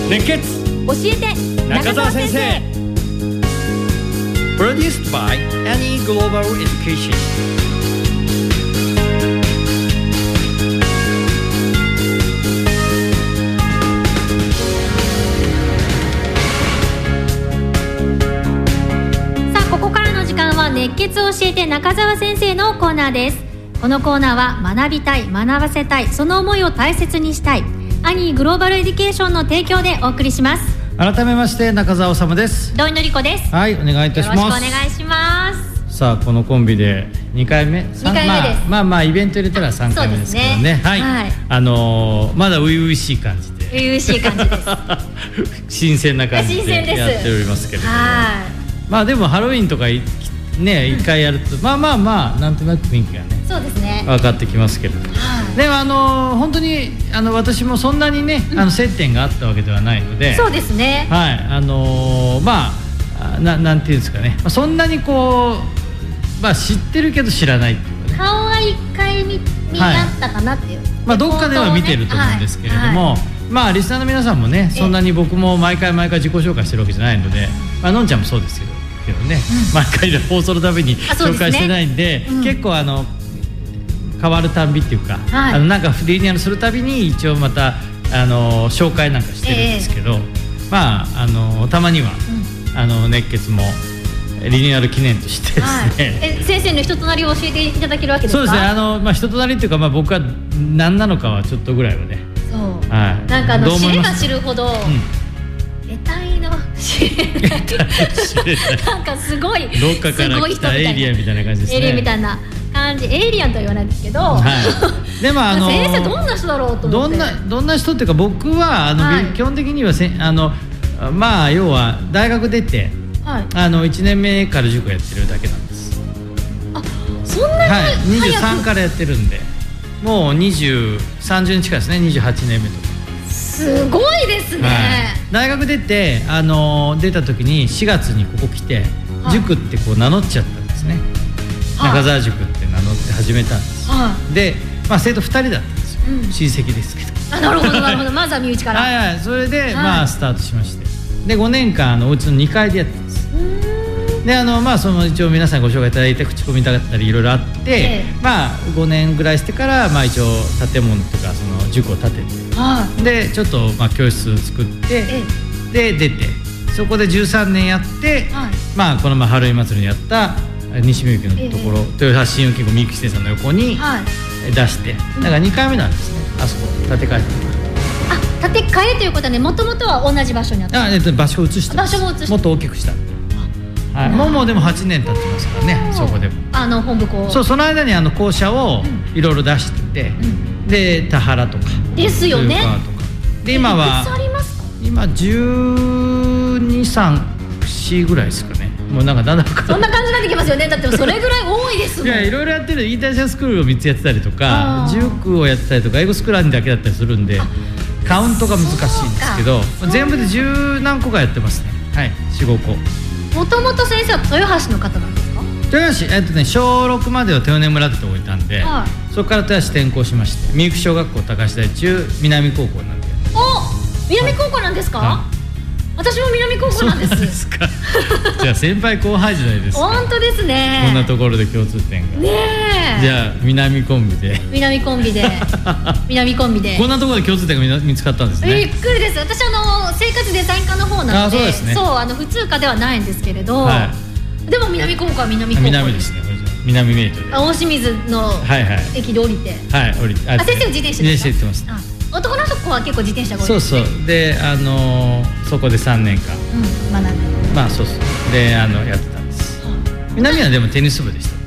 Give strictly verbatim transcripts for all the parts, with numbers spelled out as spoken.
熱血教えて中澤先生。Produced by Annie Global Education。 さあ、ここからの時間は熱血教えて中澤先生のコーナーです。このコーナーは学びたい、学ばせたい、その思いを大切にしたいアニーグローバルエデュケーションの提供でお送りします。 改めまして中澤治です。 土井のり子です。 はい、お願いいたします。 よろしくお願いします。 さあ、このコンビでにかいめ、 にかいめです。まあ、 まあまあイベント入れたらさんかいめですけどね。ね、はい、はい、あのー、まだ初々しい感じで初々しい感じです新鮮な感じでやっておりますけれども、はい、まあでもハロウィンとかね、一回やると、うん、まあまあまあなんとなく雰囲気がね、 そうですね、 分かってきますけれども、はい、でもあの本当にあの私もそんなにね、うん、あの接点があったわけではないので、 そうですね、 はい、あのー、まあ な, なんていうんですかね、そんなにこう、まあ、知ってるけど知らないっていうかね、 顔は一回 見, 見なったかなっていう、はい、 まあ、どっかでは見てると思うんですけれども、はいはい、まあリスナーの皆さんもね、そんなに僕も毎回毎回自己紹介してるわけじゃないので、まあ、のんちゃんもそうですけどけどね、うん、毎回で放送のために紹介してないん で, で、ね、うん、結構あの変わるたんびっていうか、はい、あのなんかリニューアルするたびに一応またあの紹介なんかしてるんですけど、えー、まああのたまには、うん、あの熱血もリニューアル記念としてですね、はい、 え先生の人となりを教えていただけるわけですか？ そうですね、あの、まあ、人となりっていうか、まあ、僕は何なのかはちょっとぐらいはね、 そう、はい、なんかあの知れば知るほど、うん、得体の知れないなんかすごいどっかから来たエイリアンみたいな感じですね。 エイリアンみたいな感じ、エイリアンとは言わないんですけど、はい、でもあの先生どんな人だろうと思って、どんな、 どんな人っていうか、僕はあの、はい、基本的にはせあのまあ要は大学出て、はい、あのいちねんめから塾やってるだけなんです。 あ、そんなに、はい、 にじゅうさんからやってるんで、もうにじゅう、さんじゅうねん近いですね。にじゅうはちねんめとか。 すごいですね、はい、 大学出て、あの出た時にしがつにここ来て、はい、塾ってこう名乗っちゃったんですね、はい、中澤塾って名乗って始めたんです、はい、で、まあ、生徒ふたりだったんですよ、うん、親戚ですけど。 あ、なるほどなるほどまずは身内からはい、はい、それで、はい、まあスタートしまして、でごねんかんあのお家のにかいでやってます。で、あのまあその一応皆さんご紹介いただいて口コミだったりいろいろあって、ええ、まあごねんぐらいしてから、まあ、一応建物とかその塾を建てて、はい、でちょっとまあ教室作って、ええ、で出て、そこでじゅうさんねんやって、はい、まあこの前ハロウィン祭りにやった西みゆきのところ、ええ、豊橋信用金庫みゆき支店さんの横に出して、はい、だからにかいめなんですね、あそこ建て替えて。 あ、建て替えということはね、もともとは同じ場所にあった。 あ、えっと、場所を移した。 場所も移した。 もっと大きくした。はい、もうもうでもはちねん経ってますからね、そこでも。 あの本部校。 そう、その間にあの校舎をいろいろ出してて、うん、で田原とかですよね。 とかで今は。いくつありますか？今じゅうに、さん、よんぐらいですかね。もうなんかだんだんそんな感じになってきますよね。だってそれぐらい多いですもん。 いや、いろいろやってる。インターナショナルスクールをみっつやってたりとか、塾をやってたりとか、英語スクールだけだったりするんで、カウントが難しいんですけど、全部でじゅうなんこかやってますね。はい、よん、ごこ。 もともと先生は豊橋の方なんですか？ 豊橋、えっとね、しょうろくまでは豊根村ってとこいたんで、はい、そこから豊橋転校しまして、みゆき小学校高橋台中南高校なんで。 お、南高校なんですか？はい、私も南高校なんです。 そうですか。じゃあ先輩後輩じゃないですか。 本当ですね。 こんなところで共通点が。ねえ。じゃあ南コンビで。 南コンビで。南コンビで。 こんなところで共通点が見つかったんですね。 びっくりです。私あの生活デザイン科の方なので、 あ、そうですね。 そう、あの普通科ではないんですけれど、はい、でも南高校は南高校。 南ですね。南メイトで。 大清水の駅で降りて。 はいはい、降りて。 あ、先生自転車ですか？ 自転車行ってます。 男の子は結構自転車が多いですね。そうそう。で、あのー、そこでさんねんかん、うん、学んで、まあそうそうで、あのやってたんです。南はでもテニス部でした。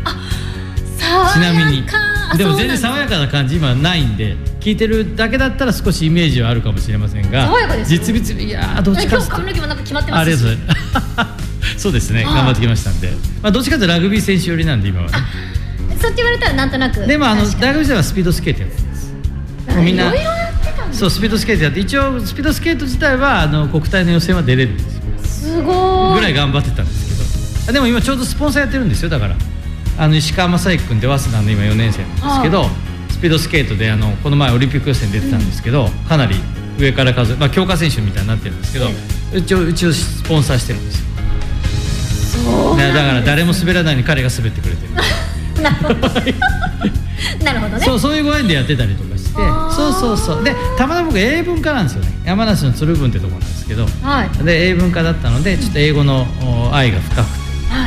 あ、爽やか。ちなみにでも全然爽やかな感じ今ないんで、聞いてるだけだったら少しイメージはあるかもしれませんが、 爽やかです。 実物、いやー、どっちか今日髪の毛もなんか決まってますし。 ありがとうございます。そうですね、頑張ってきましたんで、まあどっちかというとラグビー選手寄りなんで今はね。 そうって言われたらなんとなく。 でもあの大学時代はスピードスケートやってます。みんな。そう、スピードスケートやって、一応スピードスケート自体はあの国体の予選は出れるんですよ。すごいぐらい頑張ってたんですけど、でも今ちょうどスポンサーやってるんですよ。だからあの石川雅之君って早稲田の今よねん生なんですけど、スピードスケートであのこの前オリンピック予選出てたんですけど、うん、かなり上から数え、まあ、強化選手みたいになってるんですけど、えうちをうちをスポンサーしてるんですよ。 そうなんです。 だから誰も滑らないように彼が滑ってくれてるなるほどなるほどね。 そうそういうご縁でやってたりとかして、そうそうそうでたまたま僕英文科なんですよね。山梨の鶴文ってところなんですけど、 はい、 で英文科だったのでちょっと英語の愛が深くて、はい、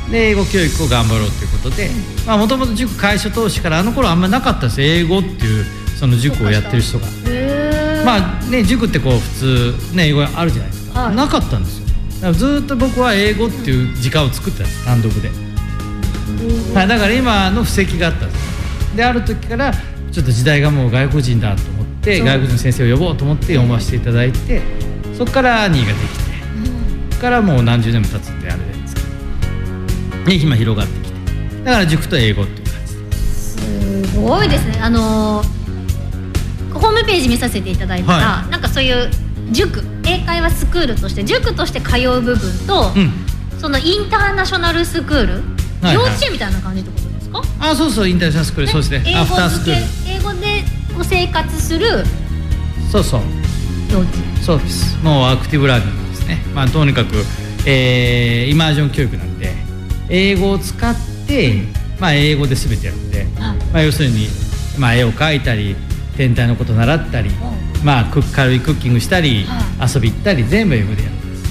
で英語教育を頑張ろうということで、もともと塾開所当時からあの頃あんまなかったんですよ、英語っていうその塾をやってる人が。まあね、塾ってこう普通、ね、英語あるじゃないですか、はい、なかったんですよ。だからずっと僕は英語っていう時間を作ってたんです単独で、はい、だから今の布石があったんです。である時からちょっと時代がもう外国人だと思って外国人の先生を呼ぼうと思って読ませていただいて、そこから兄ができて、うん、そこからもう何十年も経つってあれですけど、で今広がってきて、だから塾と英語っていう感じです。 すごいですね。あのーホームページ見させていただいたら、はい、なんかそういう塾英会話スクールとして塾として通う部分と、うん、そのインターナショナルスクール、はいはい、幼稚園みたいな感じってことですか？ あ、そうそう、インターナショナルスクール、ね、そうですね。アフタースクール、 英語で生活する、 そうそう、 幼稚園、 そうです。もうアクティブラーニングですね。まあとにかく、えー、イマージョン教育なんで英語を使って、まあ、英語で全てやるんで、はい、まあ、要するに、まあ、絵を描いたり天体のこと習ったり、まあ、クッ軽いクッキングしたり、はい、遊び行ったり全部英語でやるんです。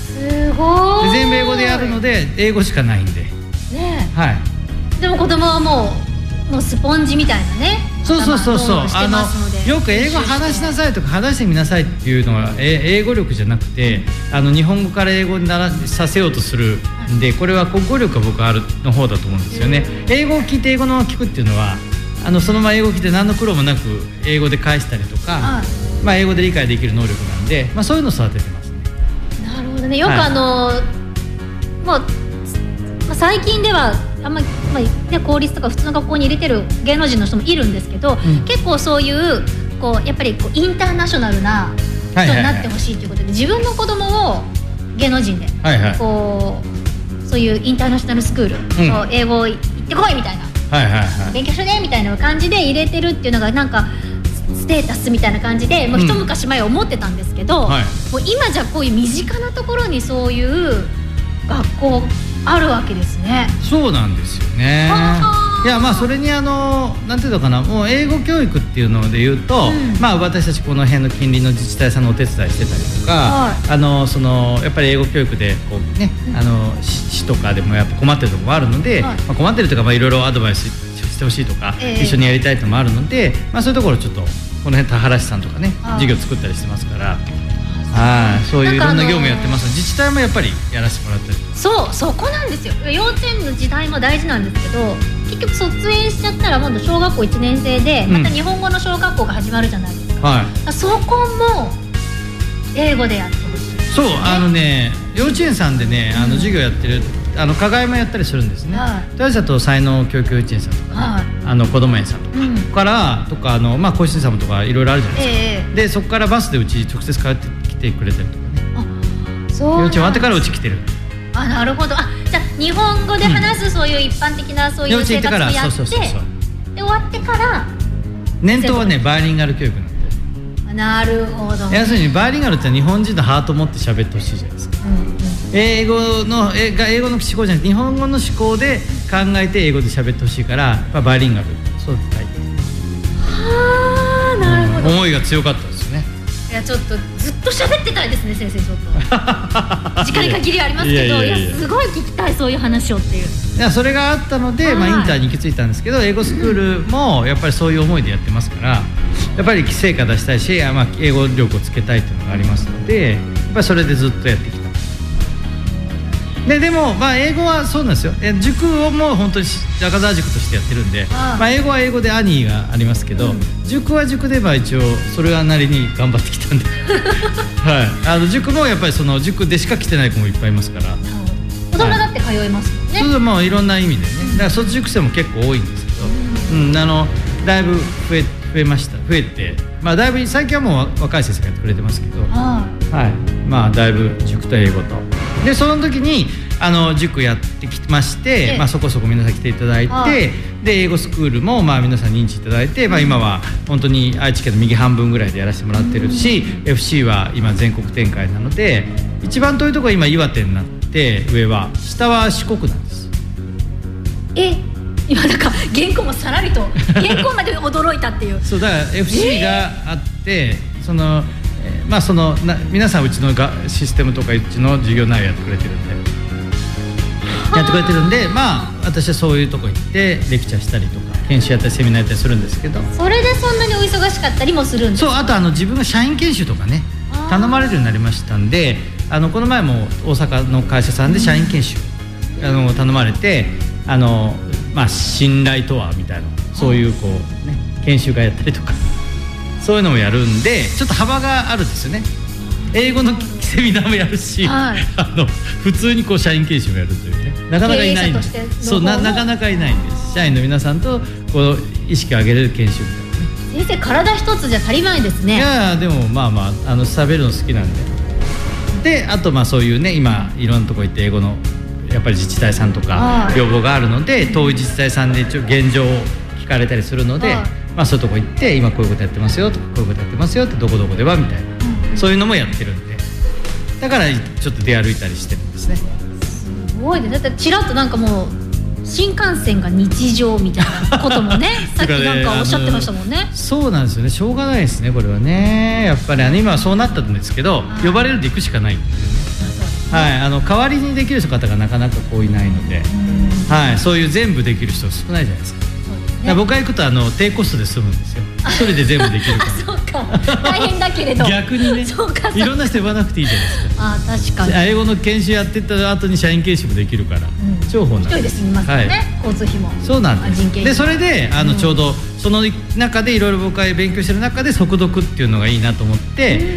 すごい。 で全部英語でやるので英語しかないんで、 ね、 はい、 でも子供はもう、もうスポンジみたいなね。 そうそうそうそう、あのよく英語話しなさいとか話してみなさいっていうのは英語力じゃなくて、あの日本語から英語にならさせようとするんで、これは国語力が僕あるの方だと思うんですよね。英語を聞いて英語のまま聞くっていうのはあのそのまま英語を聞いて何の苦労もなく英語で返したりとか、はい、まあ、英語で理解できる能力なんで、まあ、そういうのを育ててますね。 なるほどね。よくあの、はい、もう、まあ、最近ではあんまり、まあね、公立とか普通の学校に入れてる芸能人の人もいるんですけど、うん、結構そういうこうやっぱりこうインターナショナルな人になってほしいということで、自分の子供を芸能人で、はいはい、こうそういうインターナショナルスクール、うん、英語行ってこいみたいな、はいはいはい、勉強しねみたいな感じで入れてるっていうのがなんかステータスみたいな感じでもう一昔前は思ってたんですけど、うん、はい、もう今じゃこういう身近なところにそういう学校あるわけですね。 そうなんですよね。いや、まあそれにあのなんていうのかな、もう英語教育っていうので言うと、うん、まあ私たちこの辺の近隣の自治体さんのお手伝いしてたりとか、はい、あのそのやっぱり英語教育でこうね、うん、あの市とかでもやっぱ困ってるところもあるので、はい、まあ、困ってるとか、まあいろいろアドバイスしてほしいとか、えー、一緒にやりたいというのもあるので、まあそういうところちょっとこの辺田原市さんとかね、はい、授業作ったりしてますから。はい、そういういろんな業務やってます。自治体もやっぱりやらせてもらったり。 そう、そこなんですよ。幼稚園の時代も大事なんですけど、結局卒園しちゃったら今度小学校いちねん生でまた日本語の小学校が始まるじゃないですか、うん、はい、そこも英語でやってほしい、ね、 そう、あのね、幼稚園さんでね、あの授業やってる、あの課外もやったりするんですね。豊橋だと才能教育幼稚園さんとか、ね、はい、あの子ども園さんとか、うん、からとかあの、まあ、個室さんもとかいろいろあるじゃないですか、えー、でそこからバスでうち直接通ってきてくれたりとかね。あ、そう、幼稚園終わってからうち来てる。 あ、なるほど。あ、じゃあ日本語で話す、うん、そういう一般的なそういう生活をやって、そうそうそうそう、で終わってから年頭はねバイリンガル教育なんで。 なるほど。 要するにバイリンガルって日本人のハートを持って喋ってほしいじゃないですか、うんうん、英語の英語の思考じゃなくて日本語の思考で考えて英語で喋ってほしいから、やっぱバイリンガルそう書いて。 はあ、なるほど、 うん、思いが強かったですね。 いや、ちょっとずっと喋ってたいですね、先生。ちょっと時間に限りありますけど、いやいやいやいや、すごい聞きたい、そういう話をっていう。いや、それがあったので、まあ、インターに行き着いたんですけど、英語スクールもやっぱりそういう思いでやってますから、やっぱり成果出したいし、まあ、英語力をつけたいというのがありますので、やっぱりそれでずっとやってきた。で, でも、まあ、英語はそうなんですよ。塾をもう本当に中澤塾としてやってるんで、ああ、まあ、英語は英語で兄がありますけど、うん、塾は塾でまあ一応それはなりに頑張ってきたんで、はい、あの塾もやっぱりその塾でしか来てない子もいっぱいいますから、 子供だって通えますもんね、はい、 そう、まあ、いろんな意味でね。だから卒塾生も結構多いんですけど、うんうん、あのだいぶ増え、増えました。増えて、まあ、だいぶ最近はもう若い先生がやってくれてますけど、ああ、はい、まあ、だいぶ塾と英語とでその時にあの塾やってきまして、まあ、そこそこ皆さん来ていただいて、で英語スクールもまあ皆さん認知いただいて、まあ、今は本当に愛知県の右半分ぐらいでやらせてもらってるし、うん、エフシー は今全国展開なので、一番遠いところは今岩手になって、上は下は四国なんです。 え今なんか原稿もさらりと原稿まで驚いたっていうそうだから エフシー があって、えー、その、えー、まあそのな皆さんうちのがシステムとかうちの授業内容やってくれてるんでやってくれてるんで、まあ私はそういうとこ行ってレクチャーしたりとか研修やったりセミナーやったりするんですけど、 それでそんなにお忙しかったりもするんですか？ そう、あとあの自分が社員研修とかね頼まれるようになりましたんで、あのこの前も大阪の会社さんで社員研修、うん、あの頼まれて、あのまあ信頼とはみたいな、そういうこうね研修会やったりとかそういうのもやるんで、ちょっと幅があるんですよね。英語のセミナーもやるし、はい、あの普通にこう社員研修もやるというね、なかなかいないんです。そう な, なかなかいないんです。社員の皆さんとこう意識を上げれる研修みたいなね。 先生体一つじゃ足りないですね。 いやでもまあまああの喋るの好きなんで、であとまあそういうね今いろんなとこ行って英語のやっぱり自治体さんとか要望があるので、遠い自治体さんで一応現状を聞かれたりするので、まあそういうとこ行って今こういうことやってますよとかこういうことやってますよってどこどこではみたいな、うん、そういうのもやってるんで、だからちょっと出歩いたりしてるんですね。 すごいね。だってちらっとなんかもう新幹線が日常みたいなこともねさっきなんかおっしゃってましたもんね。 そうなんですよね。しょうがないですねこれはね。やっぱりあの今はそうなったんですけど、呼ばれると行くしかないっていうね。はい、あの代わりにできる方がなかなかこういないので、はい、そういう全部できる人少ないじゃないですか。ね、僕が行くとあの低コストで済むんですよ。一人で全部できるからそうか大変だけれど逆にねそうかいろんな人呼ばなくていいじゃないですか。 あ確かに英語の研修やってた後に社員研修もできるから、うん、重宝なんです。 一人で済みますよね、はい、交通費も。 そうなんです。でそれであのちょうどその中でいろいろ僕が勉強してる中で速読っていうのがいいなと思って、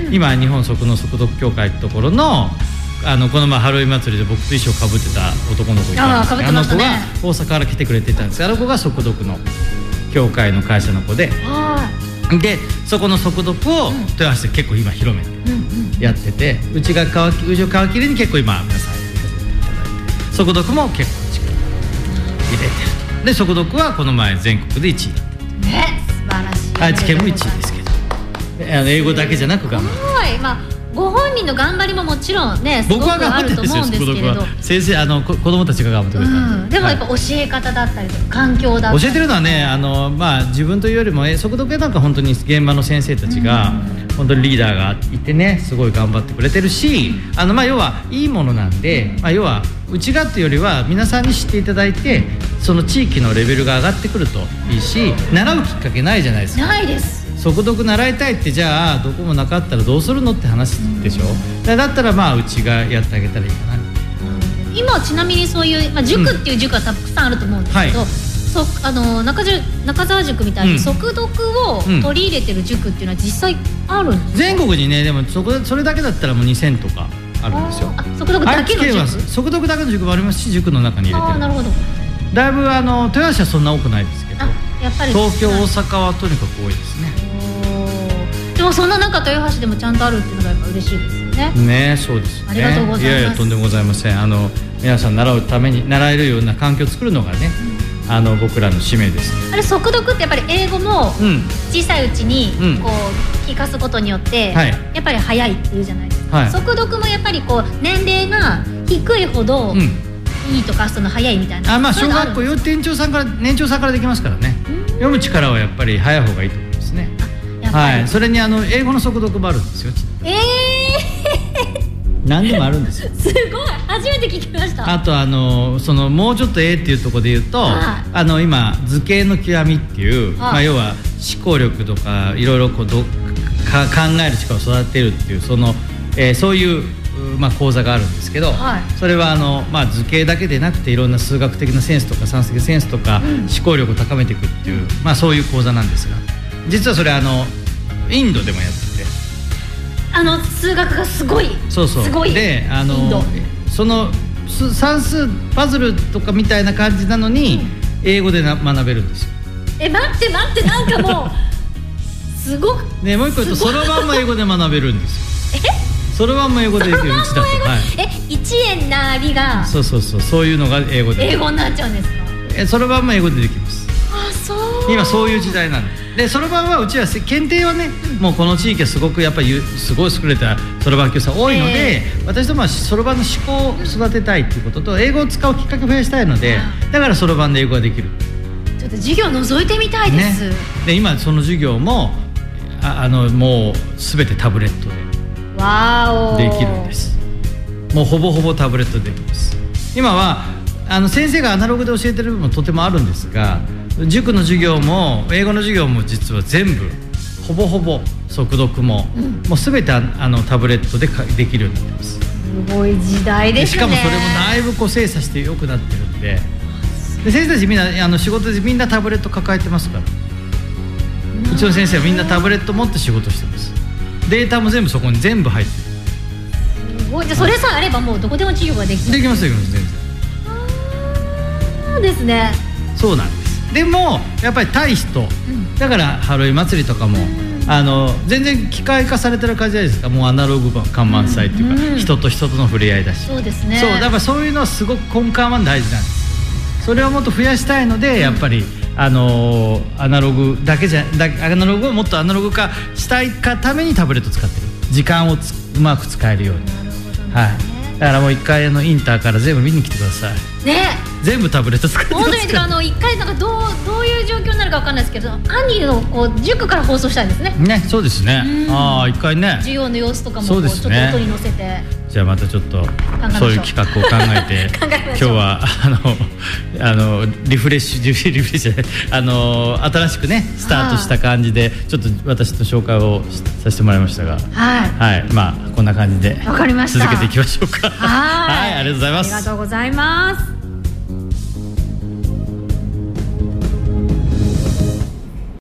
うん、今日本速の速読協会ってところのあのこの前ハロウィン祭りで僕と衣装かぶってた男の子いたんですけど、 あ, あの子が大阪から来てくれてたんです。あの子が速読の協会の会社の子で、でそこの速読を豊橋で結構今広めてやってて、うちが皮切りうちを皮切りに結構今皆さんやっていただいて、速読も結構力入れてると。で速読はこの前全国でいちいだったね。素晴らしい。 愛知県もいちいですけど、あの英語だけじゃなく頑張る。 すごい、まあご本人の頑張りももちろんねすごくあると思うんですけれど、 先生あの子供たちが頑張ってくれた、 うん、でもやっぱ教え方だったりとか環境だったり教えてるのはね、あの、まあ、自分というよりも速読なんか本当に現場の先生たちが、うん、本当にリーダーがいてねすごい頑張ってくれてるし、あの、まあ、要はいいものなんで、まあ、要はうちがっていうよりは皆さんに知っていただいてその地域のレベルが上がってくるといいし、習うきっかけないじゃないですか。 ないです。 速読習いたいってじゃあどこもなかったらどうするのって話でしょ、うん、だったらまあうちがやってあげたらいいかな、 うん、今ちなみにそういう、まあ、塾っていう塾はたくさんあると思うんですけど、うんはい、そあの 中, 中澤塾みたいに速読を取り入れてる塾っていうのは実際あるんですか？ 全国にね、でも そ, こそれだけだったらもうにせんとかあるんですよ。 あ速読だけの塾？ 速読だけの塾もありますし、塾の中に入れてる。 あなるほど。 だいぶあの豊橋はそんな多くないですけど、 やっぱり東京大阪はとにかく多いですね。 でもそんな中豊橋でもちゃんとあるっていうのがやっぱ嬉しいですよね。 ね、そうですね。 ありがとうございます。いやいやとんでもございません。あの皆さん習うために習えるような環境を作るのがね、うん、あの僕らの使命です。 あれ速読ってやっぱり英語も小さいうちにこう聞かすことによって、うん、やっぱり早いっていうじゃないですか、はい、速読もやっぱりこう年齢が低いほど、うんいいとかその早いみたいな。 あ、まあ、小学校幼稚園長さんから年長さんからできますからね。読む力はやっぱり早い方がいいと思いますね。はい、それにあの英語の速読もあるんですよ。 ええー、 何でもあるんですよ。 すごい初めて聞きました。 あとあのそのもうちょっとええっていうところで言うと、あの今図形の極みっていう、まあ、要は思考力とかいろいろこうどか考える力を育てるっていうその、えー、そういうまあ、講座があるんですけど、はい、それはあの、まあ、図形だけでなくていろんな数学的なセンスとか算数的センスとか、うん、思考力を高めていくっていう、まあ、そういう講座なんですが、実はそれあのインドでもやってて、 あの数学がすごいそうそうすごいであのその算数パズルとかみたいな感じなのに、うん、英語でな学べるんですよ。 え待って待ってなんかもうすごくね、もう一個言うとそろばんも英語で学べるんですよ。 えそろばんも英語でできるうちだと、はい、 えいちえんなりがそうそうそうそういうのが英語で英語になっちゃうんですか。 えそろばんも英語でできます。 あそう今そういう時代なんです。でそろばんはうちは検定はね、うん、もうこの地域はすごくやっぱりすごい優れたそろばん教室が多いので、えー、私どもはそろばんの思考を育てたいっていうことと英語を使うきっかけを増やしたいので、だからそろばんで英語ができる。 ちょっと授業覗いてみたいです、ね、 で今その授業も あ, あのもう全てタブレットでわおできるんです。もうほぼほぼタブレットでできます。今はあの先生がアナログで教えてる部分もとてもあるんですが、塾の授業も英語の授業も実は全部ほぼほぼ速読も、うん、もう全てあのタブレットでできるようになってます。 すごい時代ですね。 しかもそれもだいぶこう精査して良くなってるんで、で先生たちみんなあの仕事でみんなタブレット抱えてますから、うちの先生はみんなタブレット持って仕事してます。データも全部そこに全部入ってる。 すごい。じゃあそれさえあればもうどこでも授業ができる。 できますできます全然。 そうですね。 そうなんです。でもやっぱり対人、うん、だからハロウィン祭りとかも、うん、あの全然機械化されてる感じじゃないですか。もうアナログ感満載っていうか、うん、人と人との触れ合いだし、 そうですね。 そうだからそういうのはすごく根幹は大事なんです。それをもっと増やしたいので、うん、やっぱりあのアナログだけじゃだアナログをもっとアナログ化したいかためにタブレット使ってる。時間をつうまく使えるように。なるほどね。はい。だからもう一回のインターから全部見に来てください。 ね。 全部タブレット使ってます本当にあの一回なんかどうどういう状況になるかわかんないですけど、アニのこう塾から放送したいですね。 ね、そうですね。ああ一回ね。 授業の様子とかもこう、ね、ちょっと音に乗せて。 じゃあまたちょっとそういう企画を考えて今日はあのあのリフレッシュリフレッシュじゃないあの新しくねスタートした感じでちょっと私と紹介をさせてもらいましたが、はい、はい、まあこんな感じで続けていきましょうか。 はい、 はい、ありがとうございます。 ありがとうございます。